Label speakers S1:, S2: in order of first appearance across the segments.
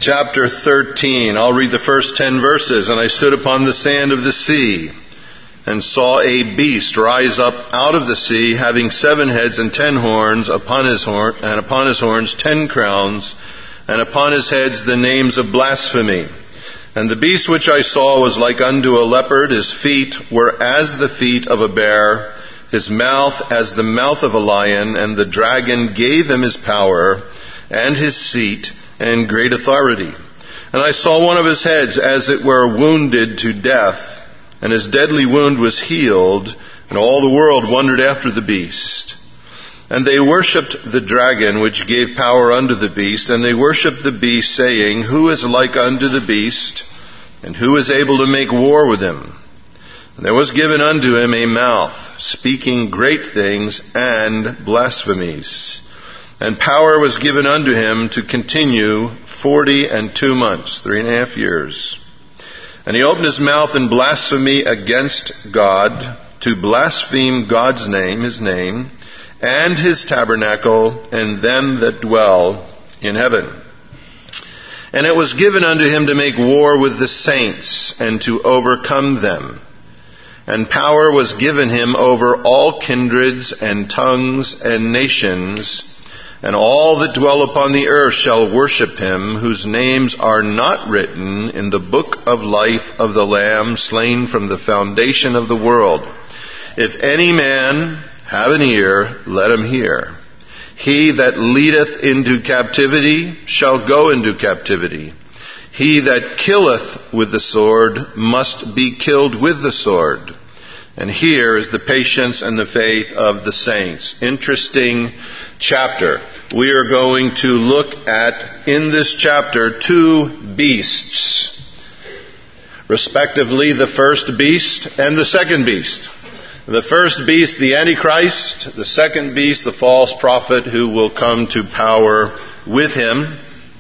S1: chapter 13. I'll read the first 10 verses. And I stood upon the sand of the sea, and saw a beast rise up out of the sea, having 7 heads and 10 horns, and upon his horns 10 crowns, and upon his heads the names of blasphemy. And the beast which I saw was like unto a leopard. His feet were as the feet of a bear, his mouth as the mouth of a lion. And the dragon gave him his power, and his seat, and great authority. And I saw one of his heads as it were wounded to death, and his deadly wound was healed, and all the world wondered after the beast. And they worshipped the dragon, which gave power unto the beast, and they worshipped the beast, saying, Who is like unto the beast, and who is able to make war with him? And there was given unto him a mouth, speaking great things and blasphemies. And power was given unto him to continue 42 months, 3.5 years. And he opened his mouth in blasphemy against God, to blaspheme God's name, his name, and his tabernacle, and them that dwell in heaven. And it was given unto him to make war with the saints, and to overcome them. And power was given him over all kindreds and tongues and nations. And all that dwell upon the earth shall worship him, whose names are not written in the book of life of the Lamb slain from the foundation of the world. If any man have an ear, let him hear. He that leadeth into captivity shall go into captivity. He that killeth with the sword must be killed with the sword. And here is the patience and the faith of the saints. Interesting chapter. We are going to look at, in this chapter, 2 beasts. Respectively, the first beast and the second beast. The first beast, the Antichrist. The second beast, the false prophet who will come to power with him.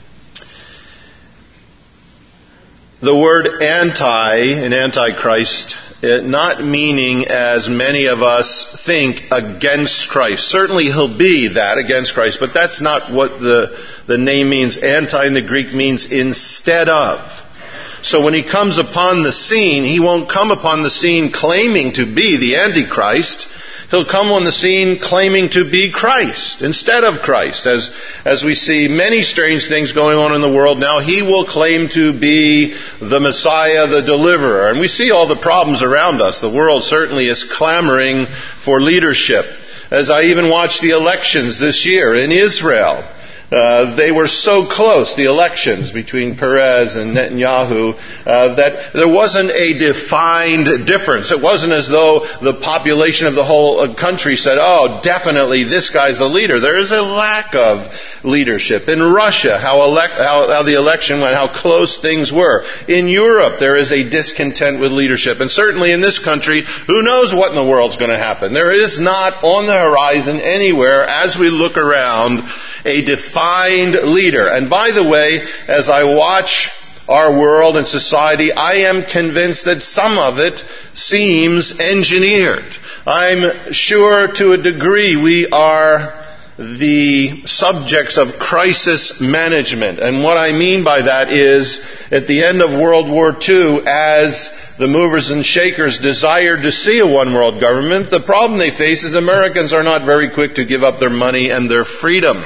S1: The word anti in Antichrist, not meaning as many of us think against Christ. Certainly he'll be that, against Christ, but that's not what the name means. Anti in the Greek means instead of. So when he comes upon the scene, he won't come upon the scene claiming to be the Antichrist. He'll come on the scene claiming to be Christ instead of Christ. As we see many strange things going on in the world now, he will claim to be the Messiah, the deliverer. And we see all the problems around us. The world certainly is clamoring for leadership. As I even watched the elections this year in Israel, they were so close, the elections between Perez and Netanyahu, that there wasn't a defined difference. It wasn't as though the population of the whole country said, oh, definitely this guy's the leader. There is a lack of leadership. In Russia, how the election went, how close things were. In Europe, there is a discontent with leadership. And certainly in this country, who knows what in the world's going to happen. There is not on the horizon anywhere, as we look around, a defined leader. And by the way, as I watch our world and society, I am convinced that some of it seems engineered. I'm sure to a degree we are the subjects of crisis management. And what I mean by that is, at the end of World War II, as the movers and shakers desired to see a one-world government, the problem they face is Americans are not very quick to give up their money and their freedom.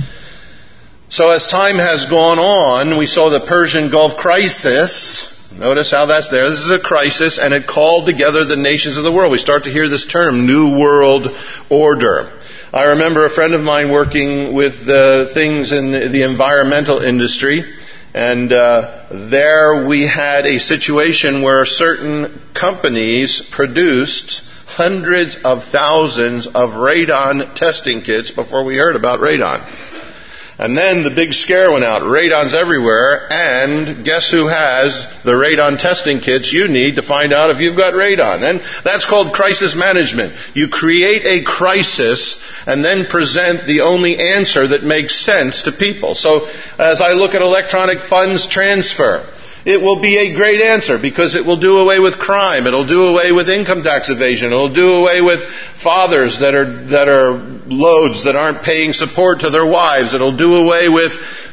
S1: So as time has gone on, we saw the Persian Gulf crisis. Notice how that's there. This is a crisis, and it called together the nations of the world. We start to hear this term, New World Order. I remember a friend of mine working with things in the environmental industry, and there we had a situation where certain companies produced hundreds of thousands of radon testing kits before we heard about radon. And then the big scare went out. Radon's everywhere, and guess who has the radon testing kits you need to find out if you've got radon? And that's called crisis management. You create a crisis and then present the only answer that makes sense to people. So as I look at electronic funds transfer, it will be a great answer because it will do away with crime. It'll do away with income tax evasion. It'll do away with fathers that are loads that aren't paying support to their wives. It'll do away with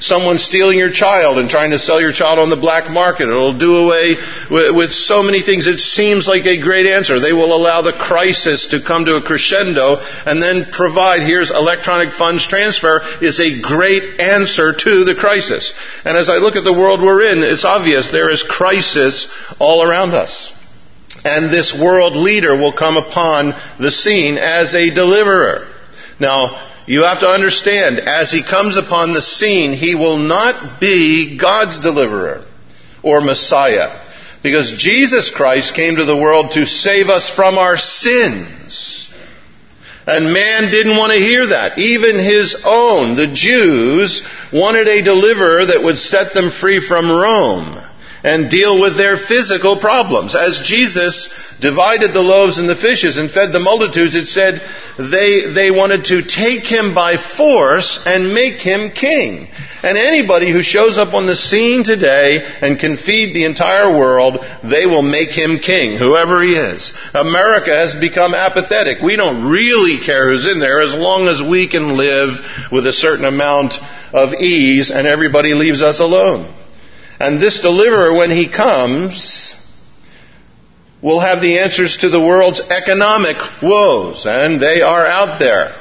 S1: someone stealing your child and trying to sell your child on the black market. It'll do away with so many things. It seems like a great answer. They will allow the crisis to come to a crescendo and then provide, here's electronic funds transfer, is a great answer to the crisis. And as I look at the world we're in, it's obvious there is crisis all around us. And this world leader will come upon the scene as a deliverer. Now, you have to understand, as he comes upon the scene, he will not be God's deliverer or Messiah. Because Jesus Christ came to the world to save us from our sins. And man didn't want to hear that. Even his own, the Jews, wanted a deliverer that would set them free from Rome and deal with their physical problems. As Jesus divided the loaves and the fishes and fed the multitudes, it said they wanted to take him by force and make him king. And anybody who shows up on the scene today and can feed the entire world, they will make him king, whoever he is. America has become apathetic. We don't really care who's in there as long as we can live with a certain amount of ease and everybody leaves us alone. And this deliverer, when he comes, will have the answers to the world's economic woes. And they are out there.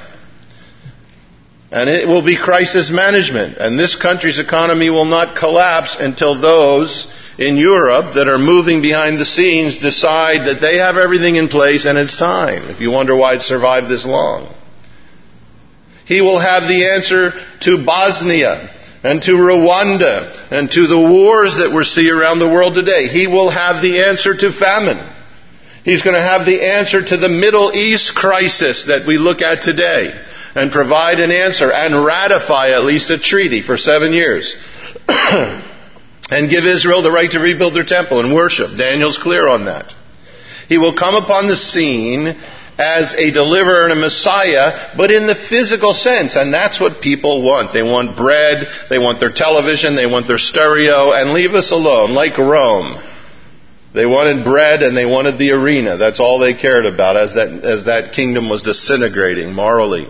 S1: And it will be crisis management. And this country's economy will not collapse until those in Europe that are moving behind the scenes decide that they have everything in place and it's time. If you wonder why it survived this long. He will have the answer to Bosnia and to Rwanda and to the wars that we see around the world today. He will have the answer to famine. He's going to have the answer to the Middle East crisis that we look at today and provide an answer and ratify at least a treaty for 7 years and give Israel the right to rebuild their temple and worship. Daniel's clear on that. He will come upon the scene as a deliverer and a Messiah, but in the physical sense. And that's what people want. They want bread, they want their television, they want their stereo, and leave us alone, like Rome. They wanted bread and they wanted the arena. That's all they cared about as that kingdom was disintegrating morally.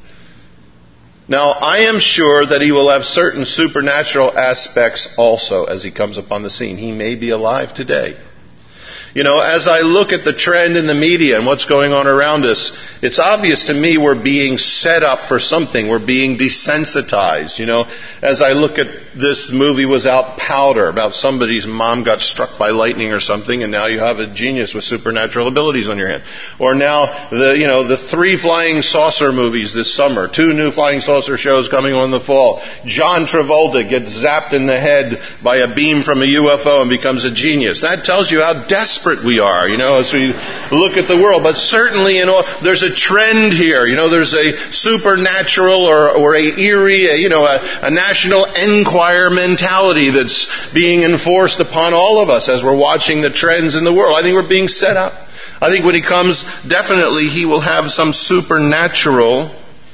S1: Now, I am sure that he will have certain supernatural aspects also as he comes upon the scene. He may be alive today. You know, as I look at the trend in the media and what's going on around us, it's obvious to me we're being set up for something. We're being desensitized. You know, as I look at this movie was out, Powder, about somebody's mom got struck by lightning or something, and now you have a genius with supernatural abilities on your hand. Or now the 3 flying saucer movies this summer, 2 new flying saucer shows coming on in the fall. John Travolta gets zapped in the head by a beam from a UFO and becomes a genius. That tells you how desperate we are, as we look at the world. But certainly, there's a trend here. There's a supernatural or a eerie, a National Enquirer mentality that's being enforced upon all of us as we're watching the trends in the world. I think we're being set up. I think when he comes, definitely he will have some supernatural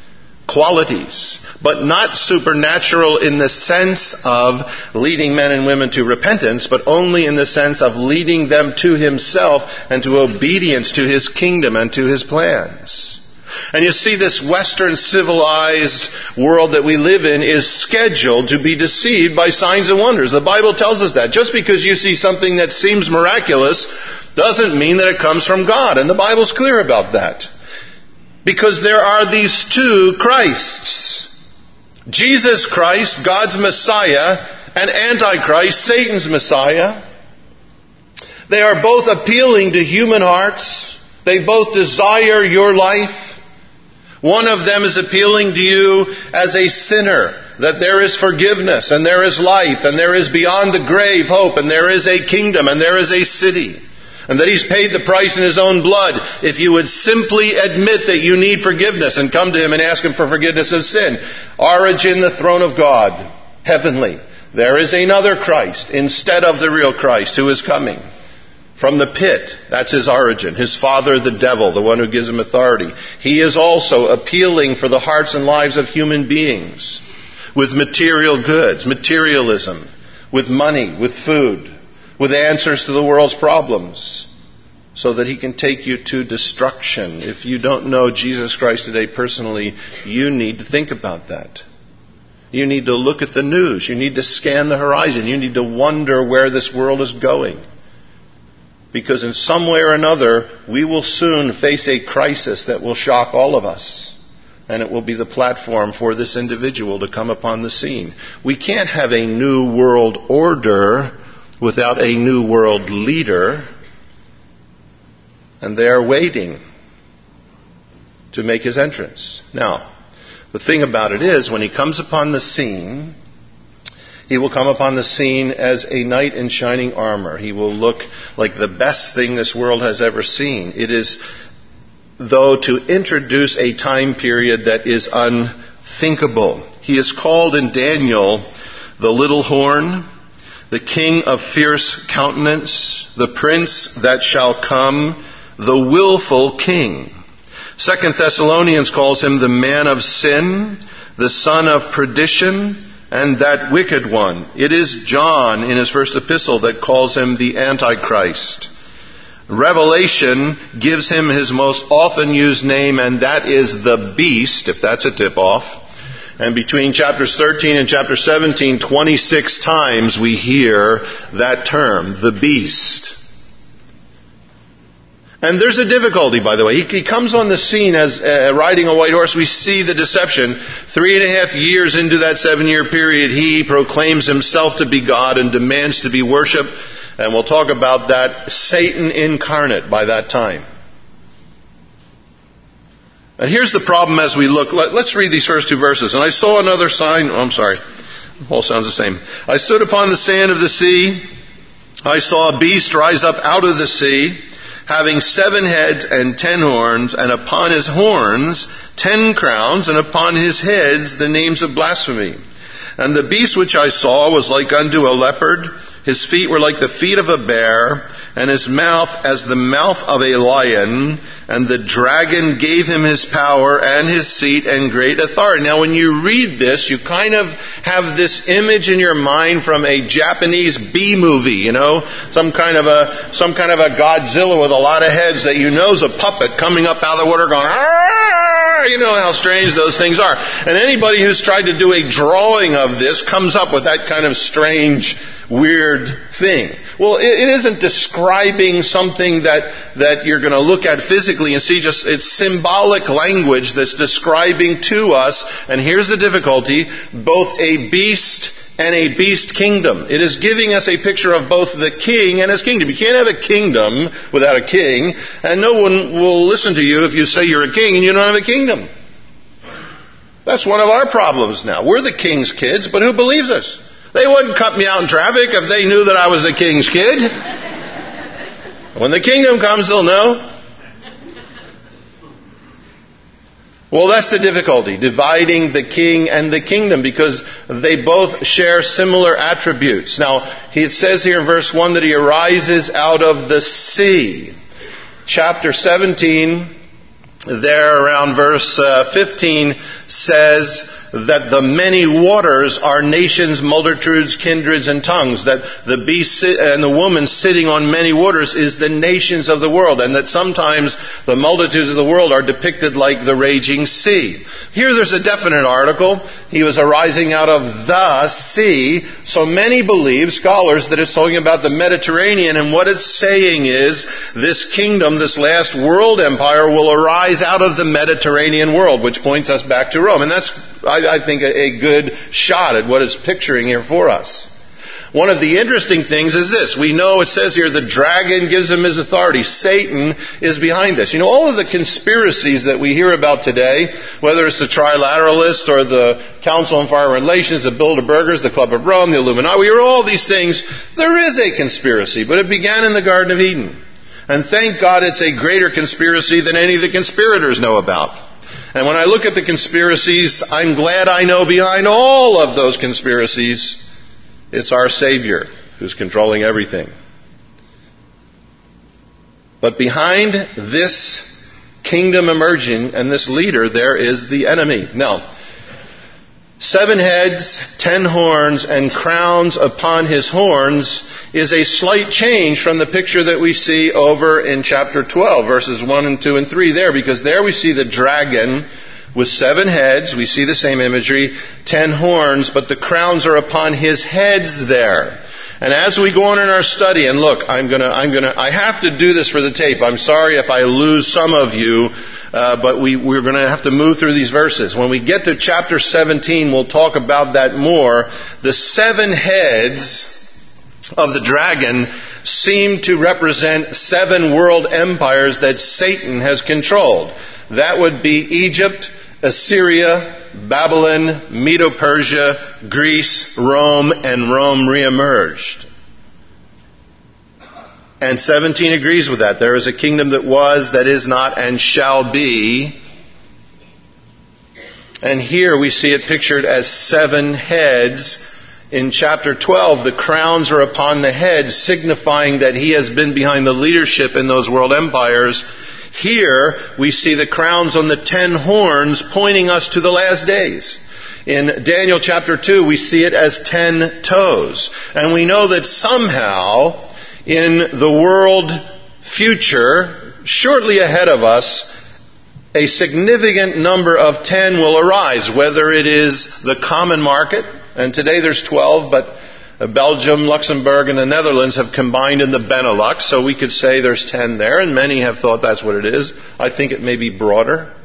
S1: qualities, but not supernatural in the sense of leading men and women to repentance, but only in the sense of leading them to himself and to obedience to his kingdom and to his plans. And you see, this Western civilized world that we live in is scheduled to be deceived by signs and wonders. The Bible tells us that. Just because you see something that seems miraculous doesn't mean that it comes from God. And the Bible's clear about that. Because there are these 2 Christs. Jesus Christ, God's Messiah, and Antichrist, Satan's Messiah. They are both appealing to human hearts. They both desire your life. One of them is appealing to you as a sinner, that there is forgiveness, and there is life, and there is beyond the grave hope, and there is a kingdom, and there is a city. And that He's paid the price in His own blood. If you would simply admit that you need forgiveness and come to Him and ask Him for forgiveness of sin. Origin, the throne of God, heavenly. There is another Christ instead of the real Christ who is coming from the pit. That's His origin. His father, the devil, the one who gives Him authority. He is also appealing for the hearts and lives of human beings with material goods, materialism, with money, with food, with answers to the world's problems, so that He can take you to destruction. If you don't know Jesus Christ today personally, you need to think about that. You need to look at the news. You need to scan the horizon. You need to wonder where this world is going. Because in some way or another, we will soon face a crisis that will shock all of us. And it will be the platform for this individual to come upon the scene. We can't have a new world order without a new world leader. And they are waiting to make his entrance. Now, the thing about it is, when he comes upon the scene, he will come upon the scene as a knight in shining armor. He will look like the best thing this world has ever seen. It is, though, to introduce a time period that is unthinkable. He is called in Daniel the little horn, the king of fierce countenance, the prince that shall come, the willful king. 2 Thessalonians calls him the man of sin, the son of perdition, and that wicked one. It is John in his first epistle that calls him the Antichrist. Revelation gives him his most often used name, and that is the beast, if that's a tip-off. And between chapters 13 and chapter 17, 26 times we hear that term, the beast. And there's a difficulty, by the way. He comes on the scene as riding a white horse. We see the deception. 3.5 years into that 7-year period, he proclaims himself to be God and demands to be worshipped. And we'll talk about that. Satan incarnate by that time. And here's the problem as we look. Let's read these first two verses. And I saw another sign. Oh, I'm sorry. It all sounds the same. I stood upon the sand of the sea. I saw a beast rise up out of the sea, having 7 heads and 10 horns, and upon his horns 10 crowns, and upon his heads the names of blasphemy. And the beast which I saw was like unto a leopard. His feet were like the feet of a bear, and his mouth as the mouth of a lion. And the dragon gave him his power and his seat and great authority. Now when you read this, you kind of have this image in your mind from a Japanese B-movie, some kind of a Godzilla with a lot of heads that you know is a puppet coming up out of the water going, "Arr!" You know how strange those things are. And anybody who's tried to do a drawing of this comes up with that kind of strange, weird thing. Well, it isn't describing something that you're going to look at physically and see. Just it's symbolic language that's describing to us, and here's the difficulty, both a beast and a beast kingdom. It is giving us a picture of both the king and his kingdom. You can't have a kingdom without a king, and no one will listen to you if you say you're a king and you don't have a kingdom. That's one of our problems now. We're the king's kids, but who believes us? They wouldn't cut me out in traffic if they knew that I was the king's kid. When the kingdom comes, they'll know. Well, that's the difficulty, dividing the king and the kingdom, because they both share similar attributes. Now, it says here in verse 1 that he arises out of the sea. Chapter 17, there around verse 15, says that the many waters are nations, multitudes, kindreds, and tongues. That the beast and the woman sitting on many waters is the nations of the world. And that sometimes the multitudes of the world are depicted like the raging sea. Here there's a definite article. He was arising out of the sea. So many believe, scholars, that it's talking about the Mediterranean. And what it's saying is this kingdom, this last world empire, will arise out of the Mediterranean world, which points us back to Rome. And that's, I think, a good shot at what it's picturing here for us. One of the interesting things is this. We know it says here the dragon gives him his authority. Satan is behind this. All of the conspiracies that we hear about today, whether it's the Trilateralists or the Council on Foreign Relations, the Bilderbergers, the Club of Rome, the Illuminati, we hear all these things. There is a conspiracy, but it began in the Garden of Eden. And thank God it's a greater conspiracy than any of the conspirators know about. And when I look at the conspiracies, I'm glad I know behind all of those conspiracies, it's our Savior who's controlling everything. But behind this kingdom emerging and this leader, there is the enemy. Now, 7 heads, 10 horns, and crowns upon his horns is a slight change from the picture that we see over in chapter 12, verses 1 and 2 and 3 there, because there we see the dragon with 7 heads. We see the same imagery. 10 horns, but the crowns are upon his heads there. And as we go on in our study, and look, I have to do this for the tape. I'm sorry if I lose some of you, but we're going to have to move through these verses. When we get to chapter 17, we'll talk about that more. The 7 heads of the dragon seem to represent 7 world empires that Satan has controlled. That would be Egypt, Assyria, Babylon, Medo-Persia, Greece, Rome, and Rome reemerged. And 17 agrees with that. There is a kingdom that was, that is not, and shall be. And here we see it pictured as 7 heads. In chapter 12, the crowns are upon the heads, signifying that he has been behind the leadership in those world empires. Here, we see the crowns on the 10 horns pointing us to the last days. In Daniel chapter 2, we see it as 10 toes. And we know that somehow, in the world future, shortly ahead of us, a significant number of 10 will arise, whether it is the common market, and today there's 12, but Belgium, Luxembourg, and the Netherlands have combined in the Benelux, so we could say there's 10 there, and many have thought that's what it is. I think it may be broader.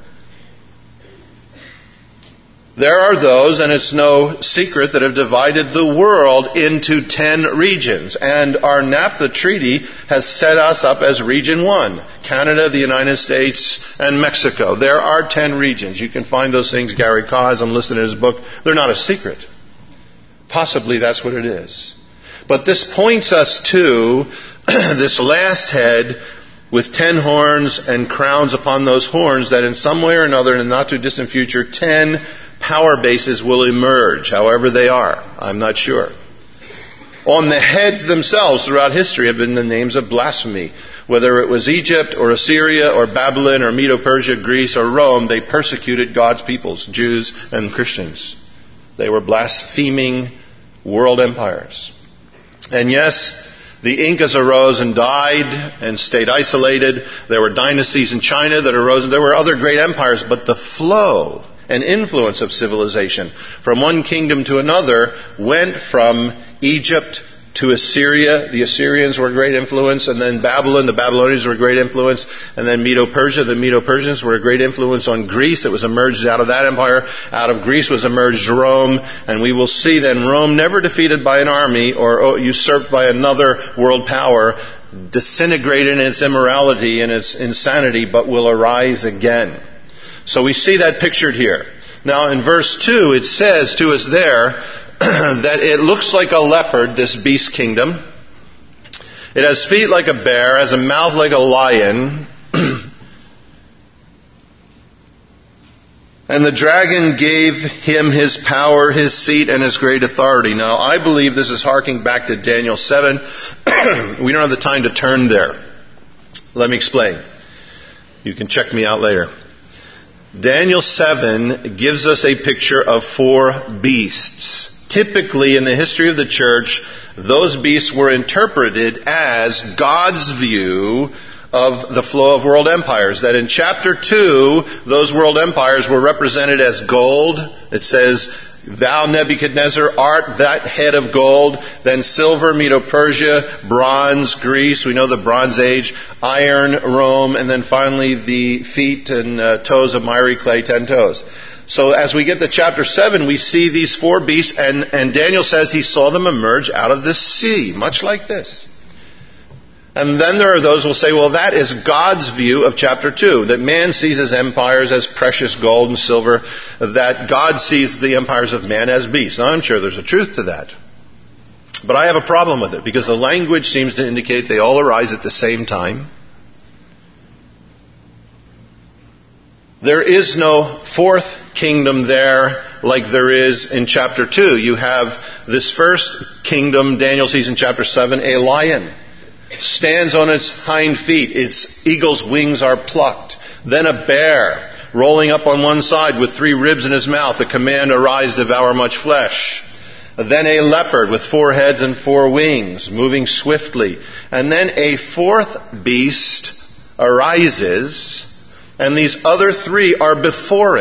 S1: There are those, and it's no secret, that have divided the world into 10 regions, and our NAFTA treaty has set us up as Region 1. Canada, the United States, and Mexico. There are 10 regions. You can find those things. Gary Kaw has them listed in his book. They're not a secret. Possibly that's what it is. But this points us to this last head with 10 horns and crowns upon those horns, that in some way or another, in the not too distant future, 10 power bases will emerge, however they are. I'm not sure. On the heads themselves throughout history have been the names of blasphemy. Whether it was Egypt or Assyria or Babylon or Medo-Persia, Greece or Rome, they persecuted God's peoples, Jews and Christians. They were blaspheming world empires. And yes, the Incas arose and died and stayed isolated. There were dynasties in China that arose, and there were other great empires, but the flow and influence of civilization from one kingdom to another went from Egypt to Assyria. The Assyrians were a great influence, and then Babylon, the Babylonians were a great influence, and then Medo-Persia, the Medo-Persians were a great influence on Greece. It was emerged out of that empire. Out of Greece was emerged Rome, and we will see then Rome, never defeated by an army or usurped by another world power, disintegrated in its immorality and its insanity, but will arise again. So we see that pictured here. Now in verse 2 it says to us there that it looks like a leopard, this beast kingdom. It has feet like a bear, has a mouth like a lion. And the dragon gave him his power, his seat, and his great authority. Now, I believe this is harking back to Daniel 7. We don't have the time to turn there. Let me explain. You can check me out later. Daniel 7 gives us a picture of 4 beasts. Typically, in the history of the church, those beasts were interpreted as God's view of the flow of world empires. That in chapter 2, those world empires were represented as gold. It says, "Thou, Nebuchadnezzar, art that head of gold." Then silver, Medo-Persia; bronze, Greece. We know the Bronze Age. Iron, Rome. And then finally the feet and toes of miry clay, 10 toes. So as we get to chapter 7, we see these 4 beasts, and Daniel says he saw them emerge out of the sea, much like this. And then there are those who will say, well, that is God's view of chapter 2, that man sees his empires as precious gold and silver, that God sees the empires of man as beasts. Now, I'm sure there's a truth to that. But I have a problem with it, because the language seems to indicate they all arise at the same time. There is no 4th kingdom there like there is in chapter 2. You have this first kingdom Daniel sees in chapter 7, a lion. Stands on its hind feet. Its eagle's wings are plucked. Then a bear, rolling up on one side with 3 ribs in his mouth. The command, "Arise, devour much flesh." Then a leopard with 4 heads and 4 wings, moving swiftly. And then a 4th beast arises, and these other 3 are before it.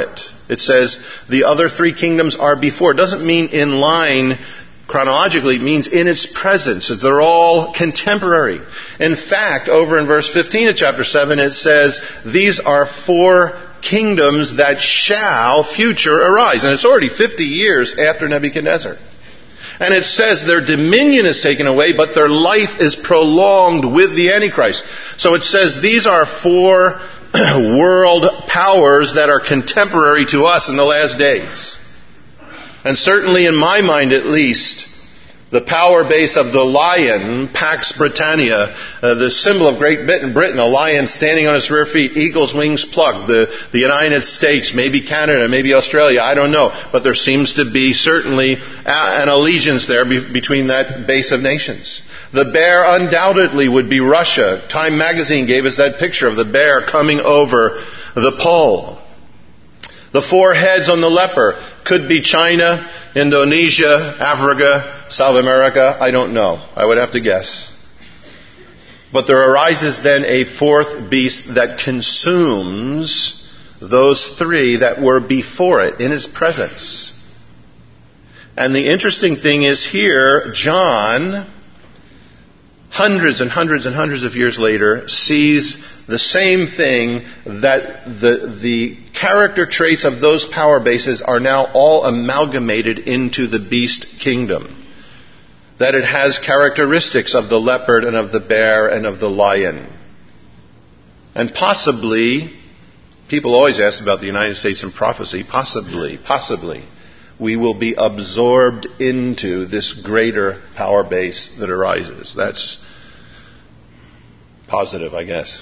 S1: It says the other three kingdoms are before. It doesn't mean in line chronologically. It means in its presence. They're all contemporary. In fact, over in verse 15 of chapter 7, it says these are four kingdoms that shall future arise. And it's already 50 years after Nebuchadnezzar. And it says their dominion is taken away, but their life is prolonged with the Antichrist. So it says these are four world powers that are contemporary to us in the last days. And certainly in my mind at least, the power base of the lion, Pax Britannia, the symbol of Great Britain, a lion standing on its rear feet, eagle's wings plucked, the United States, maybe Canada, maybe Australia, I don't know. But there seems to be certainly an allegiance there between that base of nations. The bear undoubtedly would be Russia. Time magazine gave us that picture of the bear coming over the pole. The four heads on the leper could be China, Indonesia, Africa, South America, I don't know. I would have to guess. But there arises then a fourth beast that consumes those three that were before it in its presence. And the interesting thing is here, John, hundreds and hundreds and hundreds of years later, sees the same thing, that the character traits of those power bases are now all amalgamated into the beast kingdom. That it has characteristics of the leopard and of the bear and of the lion. And possibly, people always ask about the United States in prophecy, possibly, we will be absorbed into this greater power base that arises. That's positive, I guess.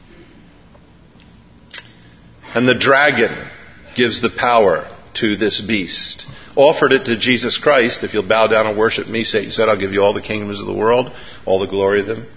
S1: And the dragon gives the power to this beast. Offered it to Jesus Christ. If you'll bow down and worship me, Satan said, I'll give you all the kingdoms of the world, all the glory of them.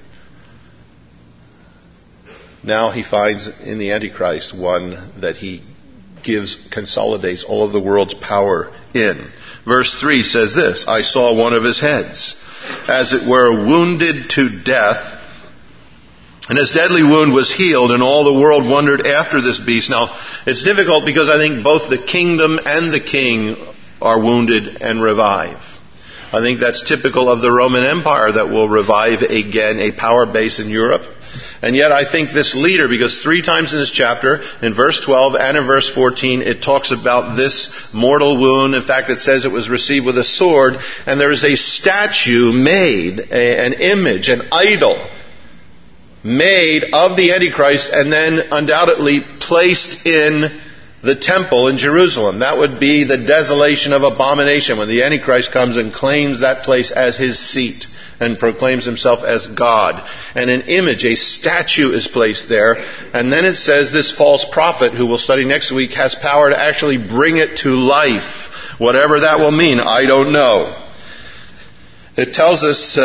S1: Now he finds in the Antichrist one that he consolidates all of the world's power in. Verse 3 says this, I saw one of his heads, as it were, wounded to death, and his deadly wound was healed, and all the world wondered after this beast. Now, it's difficult because I think both the kingdom and the king are wounded and revive. I think that's typical of the Roman Empire that will revive again a power base in Europe. And yet I think this leader, because 3 times in this chapter, in verse 12 and in verse 14, it talks about this mortal wound. In fact, it says it was received with a sword, and there is a statue made, an image, an idol, made of the Antichrist and then undoubtedly placed in the temple in Jerusalem. That would be the desolation of abomination when the Antichrist comes and claims that place as his seat and proclaims himself as God. And an image, a statue is placed there. And then it says this false prophet, who we'll study next week, has power to actually bring it to life. Whatever that will mean, I don't know. It tells us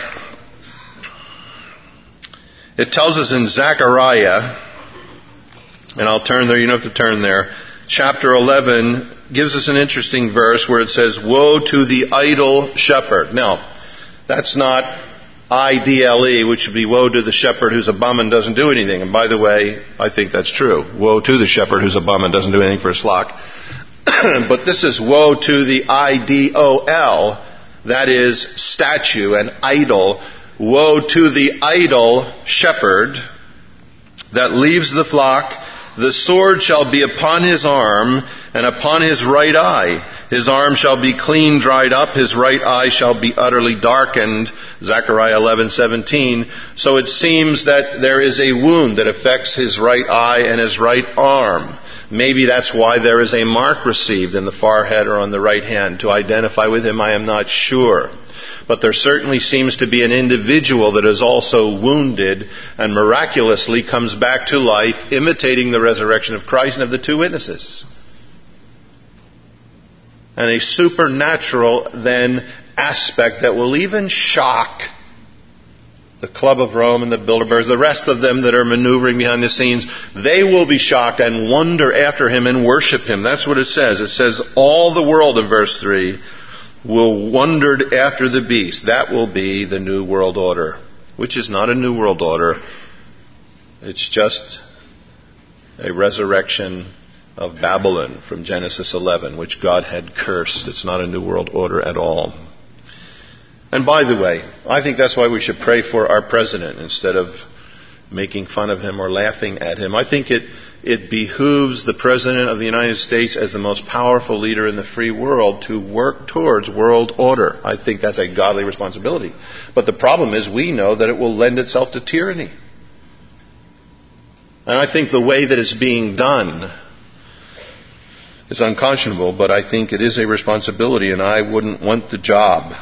S1: in Zechariah, and I'll turn there, you don't have to turn there. Chapter 11 gives us an interesting verse where it says, woe to the idle shepherd. Now, that's not IDLE, which would be woe to the shepherd who's a bum and doesn't do anything. And by the way, I think that's true. Woe to the shepherd who's a bum and doesn't do anything for his flock. But this is woe to the IDOL, that is statue and idol. Woe to the idle shepherd that leaves the flock. The sword shall be upon his arm and upon his right eye. His arm shall be clean dried up. His right eye shall be utterly darkened. Zechariah 11:17. So it seems that there is a wound that affects his right eye and his right arm. Maybe that's why there is a mark received in the forehead or on the right hand to identify with him. I am not sure. But there certainly seems to be an individual that is also wounded and miraculously comes back to life, imitating the resurrection of Christ and of the two witnesses. And a supernatural, then, aspect that will even shock the Club of Rome and the Bilderbergs, the rest of them that are maneuvering behind the scenes. They will be shocked and wonder after him and worship him. That's what it says. It says all the world in verse 3 will wondered after the beast. That will be the New World Order, which is not a New World Order. It's just a resurrection of Babylon from Genesis 11, which God had cursed. It's not a New World Order at all. And by the way, I think that's why we should pray for our president instead of making fun of him or laughing at him. I think it behooves the President of the United States as the most powerful leader in the free world to work towards world order. I think that's a godly responsibility. But the problem is we know that it will lend itself to tyranny. And I think the way that it's being done is unconscionable, but I think it is a responsibility, and I wouldn't want the job.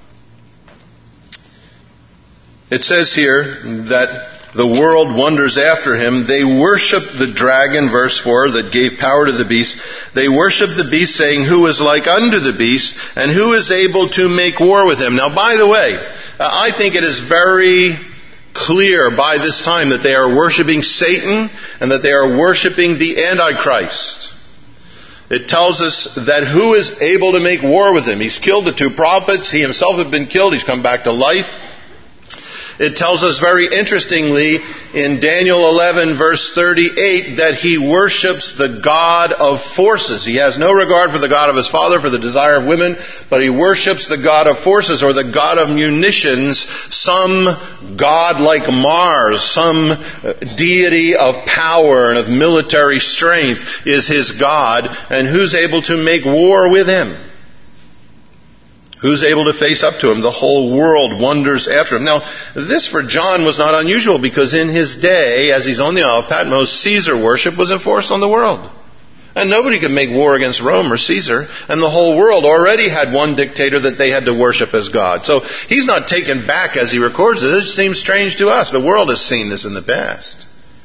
S1: It says here that the world wonders after him. They worship the dragon, verse 4, that gave power to the beast. They worship the beast, saying, who is like unto the beast, and who is able to make war with him? Now, by the way, I think it is very clear by this time that they are worshiping Satan and that they are worshiping the Antichrist. It tells us that who is able to make war with him? He's killed the two prophets. He himself had been killed. He's come back to life. It tells us very interestingly in Daniel 11 verse 38 that he worships the God of forces. He has no regard for the God of his father, for the desire of women, but he worships the God of forces, or the God of munitions, some God like Mars, some deity of power and of military strength is his God, and who's able to make war with him? Who's able to face up to him? The whole world wonders after him. Now, this for John was not unusual, because in his day, as he's on the Isle of Patmos, Caesar worship was enforced on the world. And nobody could make war against Rome or Caesar, and the whole world already had one dictator that they had to worship as God. So he's not taken back as he records it. It seems strange to us. The world has seen this in the past.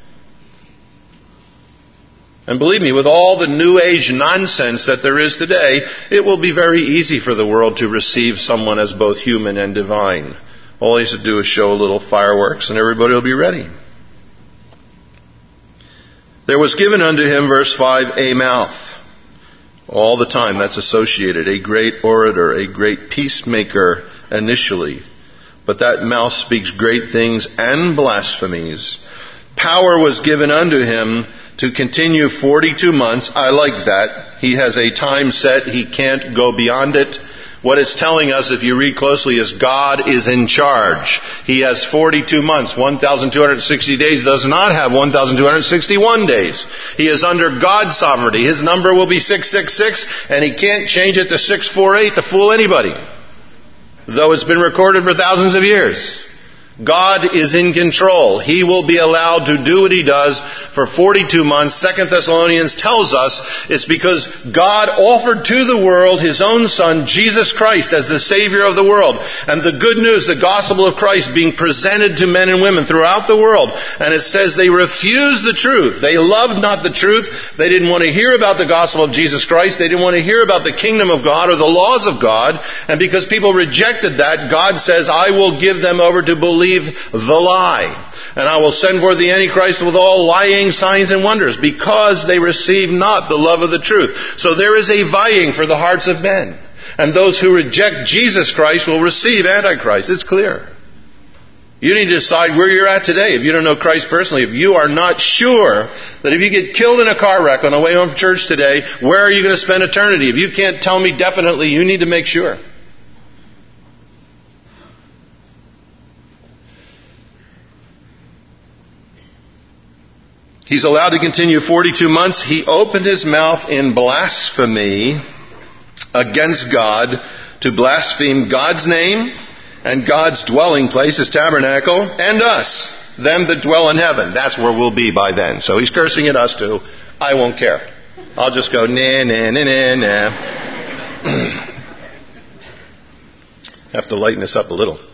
S1: And believe me, with all the New Age nonsense that there is today, it will be very easy for the world to receive someone as both human and divine. All he has to do is show a little fireworks and everybody will be ready. There was given unto him, verse 5, a mouth. All the time that's associated. A great orator, a great peacemaker initially. But that mouth speaks great things and blasphemies. Power was given unto him to continue 42 months. I like that. He has a time set. He can't go beyond it. What it's telling us, if you read closely, is God is in charge. He has 42 months. 1,260 days does not have 1,261 days. He is under God's sovereignty. His number will be 666, and he can't change it to 648 to fool anybody, though it's been recorded for thousands of years. God is in control. He will be allowed to do what he does for 42 months. 2 Thessalonians tells us it's because God offered to the world his own Son, Jesus Christ, as the Savior of the world. And the good news, the gospel of Christ, being presented to men and women throughout the world. And it says they refused the truth. They loved not the truth. They didn't want to hear about the gospel of Jesus Christ. They didn't want to hear about the kingdom of God or the laws of God. And because people rejected that, God says, I will give them over to believe the lie. And I will send forth the Antichrist with all lying signs and wonders, because they receive not the love of the truth. So there is a vying for the hearts of men. And those who reject Jesus Christ will receive Antichrist. It's clear. You need to decide where you're at today. If you don't know Christ personally, if you are not sure that if you get killed in a car wreck on the way home from church today, where are you going to spend eternity? If you can't tell me definitely, you need to make sure. He's allowed to continue 42 months. He opened his mouth in blasphemy against God, to blaspheme God's name and God's dwelling place, his tabernacle, and us, them that dwell in heaven. That's where we'll be by then. So he's cursing at us too. I won't care. I'll just go, nah, nah, nah, nah, nah. Have to lighten this up a little.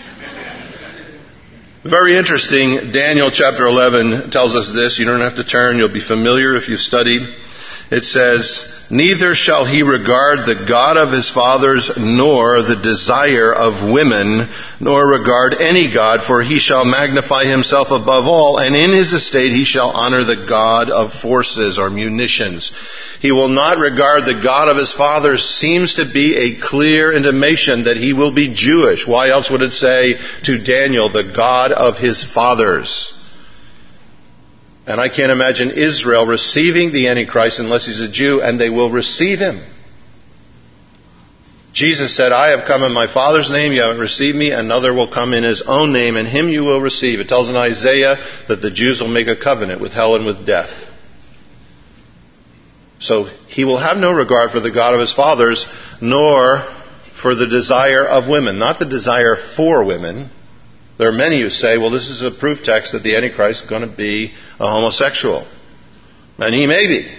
S1: Very interesting. Daniel chapter 11 tells us this. You don't have to turn. You'll be familiar if you've studied. It says, neither shall he regard the God of his fathers, nor the desire of women, nor regard any God, for he shall magnify himself above all, and in his estate he shall honor the God of forces, or munitions. He will not regard the God of his fathers. Seems to be a clear intimation that he will be Jewish. Why else would it say to Daniel, the God of his fathers? And I can't imagine Israel receiving the Antichrist unless he's a Jew, and they will receive him. Jesus said, I have come in my Father's name, you haven't received me. Another will come in his own name, and him you will receive. It tells in Isaiah that the Jews will make a covenant with hell and with death. So he will have no regard for the God of his fathers, nor for the desire of women. Not the desire for women. There are many who say, well, this is a proof text that the Antichrist is going to be a homosexual. And he may be.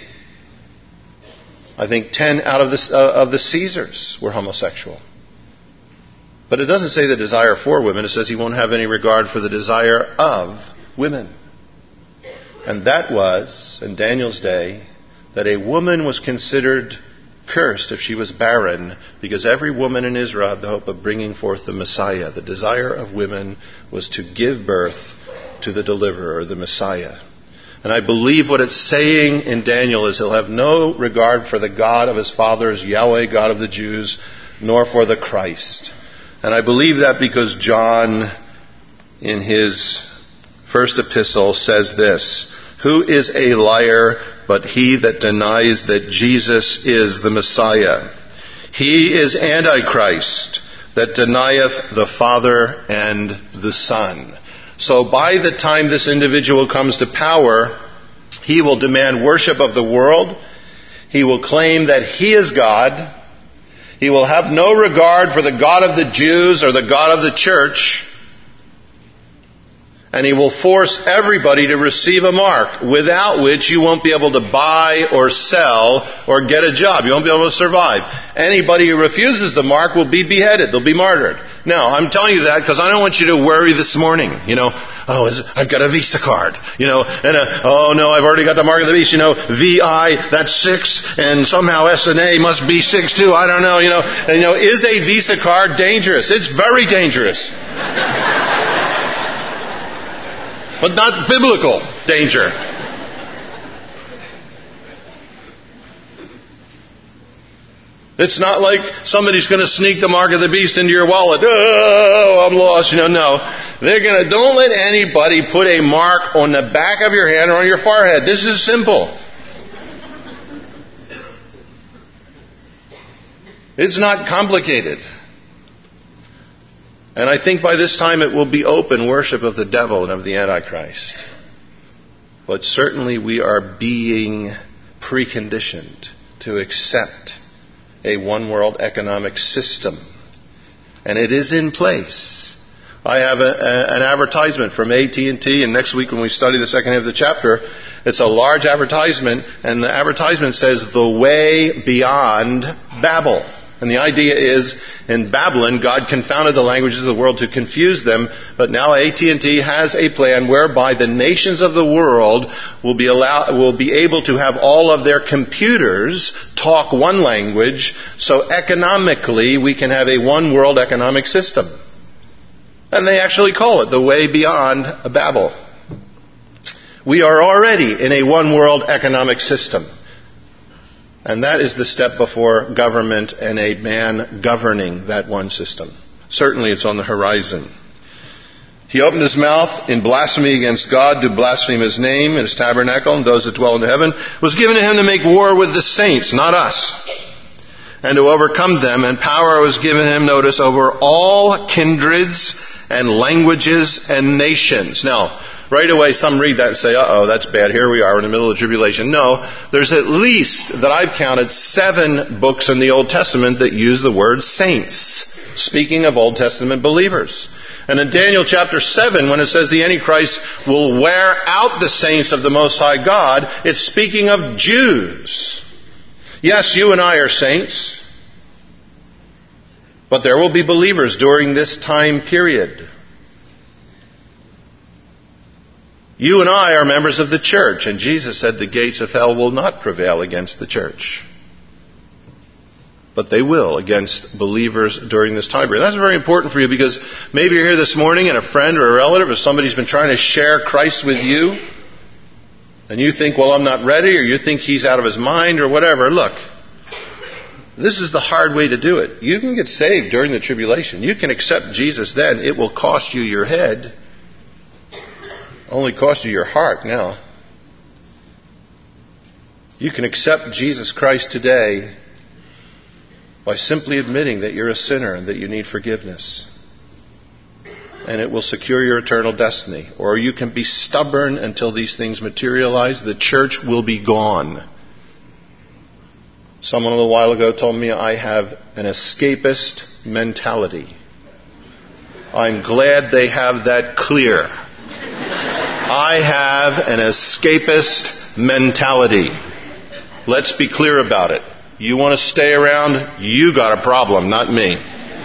S1: I think 10 out of the Caesars were homosexual. But it doesn't say the desire for women. It says he won't have any regard for the desire of women. And that was, in Daniel's day, that a woman was considered cursed if she was barren, because every woman in Israel had the hope of bringing forth the Messiah. The desire of women was to give birth to the deliverer, the Messiah. And I believe what it's saying in Daniel is he'll have no regard for the God of his fathers, Yahweh, God of the Jews, nor for the Christ. And I believe that because John, in his first epistle, says this, who is a liar but he that denies that Jesus is the Messiah? He is Antichrist, that denieth the Father and the Son. So by the time this individual comes to power, he will demand worship of the world. He will claim that he is God. He will have no regard for the God of the Jews or the God of the church. And he will force everybody to receive a mark, without which you won't be able to buy or sell or get a job. You won't be able to survive. Anybody who refuses the mark will be beheaded. They'll be martyred. Now, I'm telling you that because I don't want you to worry this morning. I've got a Visa card. Oh no, I've already got the mark of the beast. VI, that's 6, and somehow S&A must be 6 too. I don't know. Is a Visa card dangerous? It's very dangerous. But not biblical danger. It's not like somebody's going to sneak the mark of the beast into your wallet. Oh, I'm lost. No. Don't let anybody put a mark on the back of your hand or on your forehead. This is simple. It's not complicated. And I think by this time it will be open worship of the devil and of the Antichrist. But certainly we are being preconditioned to accept a one-world economic system. And it is in place. I have an advertisement from AT&T, and next week when we study the second half of the chapter, it's a large advertisement, and the advertisement says, the way beyond Babel. And the idea is, in Babylon, God confounded the languages of the world to confuse them, but now AT&T has a plan whereby the nations of the world will be able to have all of their computers talk one language, so economically we can have a one-world economic system. And they actually call it the way beyond Babel. We are already in a one-world economic system. And that is the step before government and a man governing that one system. Certainly it's on the horizon. He opened his mouth in blasphemy against God to blaspheme his name and his tabernacle and those that dwell in heaven. It was given to him to make war with the saints, not us, and to overcome them. And power was given him, notice, over all kindreds and languages and nations. Now, right away, some read that and say, uh-oh, that's bad. Here we are in the middle of the tribulation. No, there's at least, that I've counted, 7 books in the Old Testament that use the word saints, speaking of Old Testament believers. And in Daniel chapter 7, when it says the Antichrist will wear out the saints of the Most High God, it's speaking of Jews. Yes, you and I are saints. But there will be believers during this time period. You and I are members of the church, and Jesus said the gates of hell will not prevail against the church. But they will against believers during this time period. That's very important for you because maybe you're here this morning and a friend or a relative or somebody's been trying to share Christ with you, and you think, well, I'm not ready, or you think he's out of his mind or whatever. Look, this is the hard way to do it. You can get saved during the tribulation. You can accept Jesus then. It will cost you your head. Only cost you your heart now. You can accept Jesus Christ today by simply admitting that you're a sinner and that you need forgiveness. And it will secure your eternal destiny. Or you can be stubborn until these things materialize. The church will be gone. Someone a little while ago told me I have an escapist mentality. I'm glad they have that clear. I have an escapist mentality. Let's be clear about it. You want to stay around? You got a problem, not me.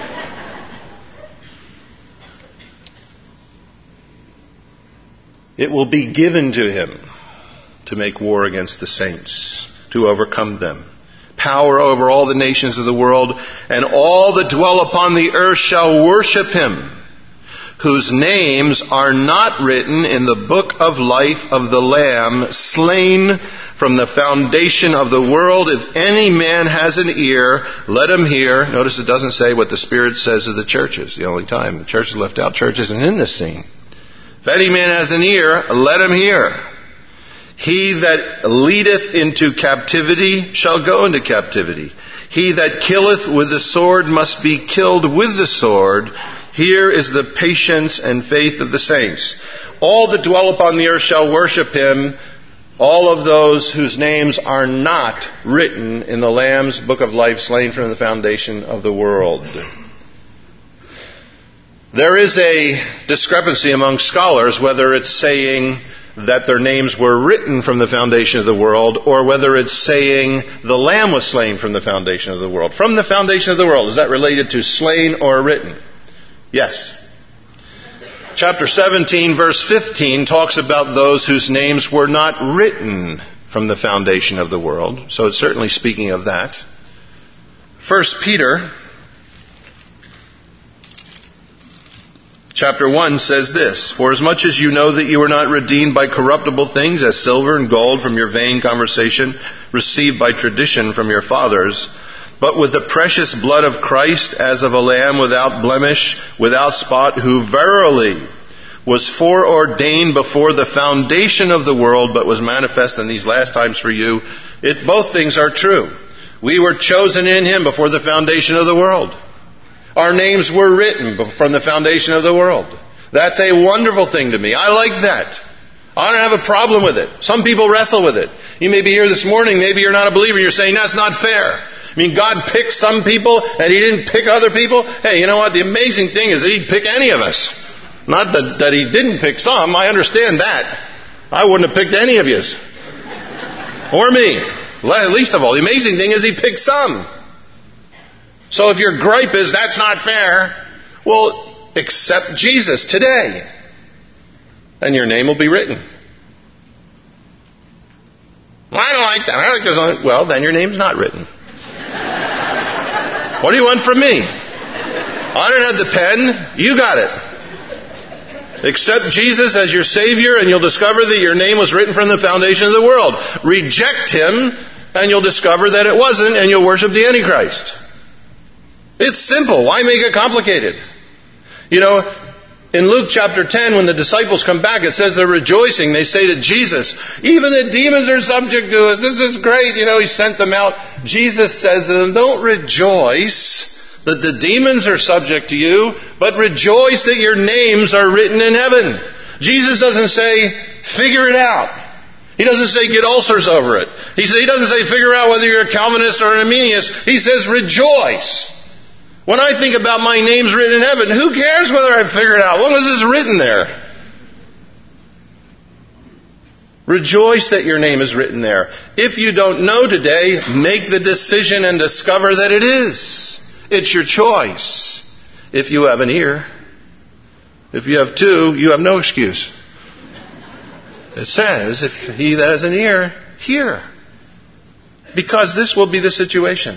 S1: It will be given to him to make war against the saints, to overcome them. Power over all the nations of the world, and all that dwell upon the earth shall worship him, whose names are not written in the book of life of the Lamb, slain from the foundation of the world. If any man has an ear, let him hear. Notice it doesn't say what the Spirit says to the churches. The only time the church is left out, church isn't in this scene. If any man has an ear, let him hear. He that leadeth into captivity shall go into captivity. He that killeth with the sword must be killed with the sword. Here is the patience and faith of the saints. All that dwell upon the earth shall worship him, all of those whose names are not written in the Lamb's book of life, slain from the foundation of the world. There is a discrepancy among scholars whether it's saying that their names were written from the foundation of the world, or whether it's saying the Lamb was slain from the foundation of the world. From the foundation of the world, is that related to slain or written? Yes. Chapter 17, verse 15 talks about those whose names were not written from the foundation of the world. So it's certainly speaking of that. 1 Peter Chapter 1 says this, For as much as you know that you were not redeemed by corruptible things, as silver and gold from your vain conversation, received by tradition from your fathers, but with the precious blood of Christ, as of a lamb without blemish, without spot, who verily was foreordained before the foundation of the world, but was manifest in these last times for you. Both things are true. We were chosen in him before the foundation of the world. Our names were written from the foundation of the world. That's a wonderful thing to me. I like that. I don't have a problem with it. Some people wrestle with it. You may be here this morning, maybe you're not a believer, you're saying, that's not fair. I mean, God picked some people and he didn't pick other people. Hey, you know what? The amazing thing is that he'd pick any of us. Not that he didn't pick some. I understand that. I wouldn't have picked any of you. Or me. Least of all, the amazing thing is he picked some. So if your gripe is, that's not fair, well, accept Jesus today. And your name will be written. Well, I don't like that. I like this. Well, then your name's not written. What do you want from me? I don't have the pen. You got it. Accept Jesus as your Savior and you'll discover that your name was written from the foundation of the world. Reject Him and you'll discover that it wasn't and you'll worship the Antichrist. It's simple. Why make it complicated? You know, in Luke chapter 10, when the disciples come back, it says they're rejoicing. They say to Jesus, even the demons are subject to us. This is great. You know, He sent them out. Jesus says to them, don't rejoice that the demons are subject to you, but rejoice that your names are written in heaven. Jesus doesn't say, figure it out. He doesn't say, get ulcers over it. He doesn't say, figure out whether you're a Calvinist or an Arminianist. He says, rejoice. When I think about my name's written in heaven, who cares whether I figure it out, as long as it's written there? Rejoice that your name is written there. If you don't know today, make the decision and discover that it is. It's your choice. If you have an ear. If you have two, you have no excuse. It says, if he that has an ear, hear. Because this will be the situation.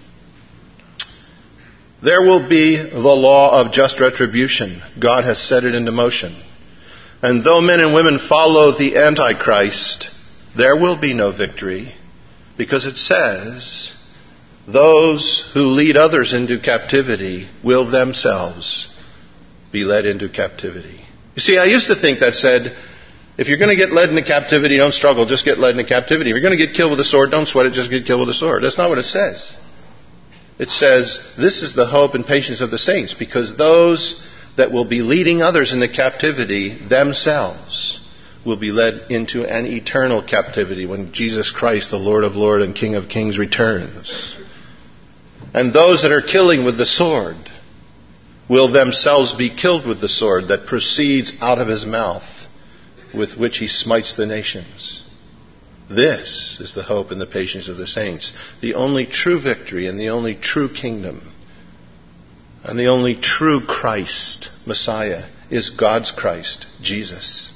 S1: There will be the law of just retribution. God has set it into motion. And though men and women follow the Antichrist, there will be no victory. Because it says, those who lead others into captivity will themselves be led into captivity. You see, I used to think that said, If you're going to get led into captivity, don't struggle, just get led into captivity. If you're going to get killed with a sword, don't sweat it, just get killed with a sword. That's not what it says. It says, this is the hope and patience of the saints, because those that will be leading others into captivity themselves will be led into an eternal captivity when Jesus Christ, the Lord of Lords and King of Kings, returns. And those that are killing with the sword will themselves be killed with the sword that proceeds out of his mouth, with which he smites the nations. This is the hope and the patience of the saints. The only true victory and the only true kingdom and the only true Christ, Messiah, is God's Christ, Jesus.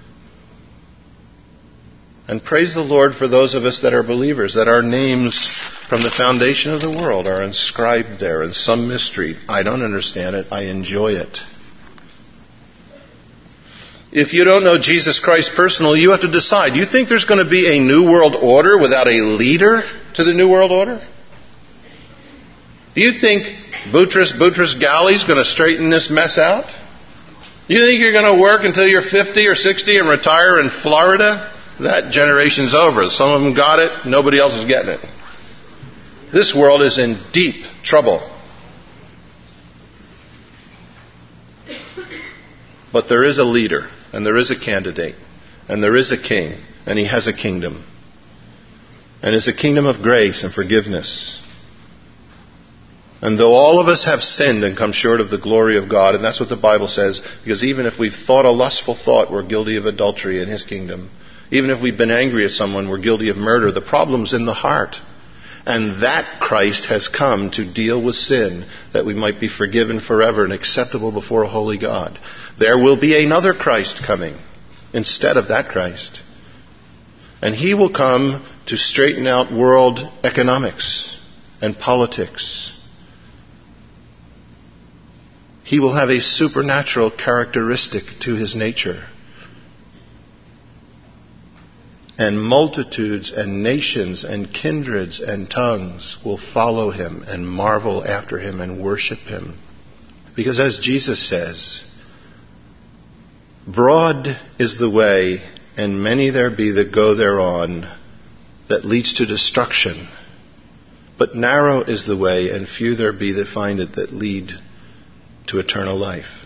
S1: And praise the Lord for those of us that are believers, that our names from the foundation of the world are inscribed there in some mystery. I don't understand it. I enjoy it. If you don't know Jesus Christ personally, you have to decide. Do you think there's going to be a new world order without a leader to the new world order? Do you think Boutros Ghali is going to straighten this mess out? Do you think you're going to work until you're 50 or 60 and retire in Florida? That generation's over. Some of them got it. Nobody else is getting it. This world is in deep trouble. But there is a leader, and there is a candidate, and there is a king, and he has a kingdom. And it's a kingdom of grace and forgiveness. And though all of us have sinned and come short of the glory of God, and that's what the Bible says, because even if we've thought a lustful thought, we're guilty of adultery in his kingdom. Even if we've been angry at someone, we're guilty of murder. The problem's in the heart. And that Christ has come to deal with sin, that we might be forgiven forever and acceptable before a holy God. There will be another Christ coming instead of that Christ. And he will come to straighten out world economics and politics. He will have a supernatural characteristic to his nature. And multitudes and nations and kindreds and tongues will follow him and marvel after him and worship him. Because as Jesus says, broad is the way, and many there be that go thereon, that leads to destruction. But narrow is the way, and few there be that find it, that lead to eternal life.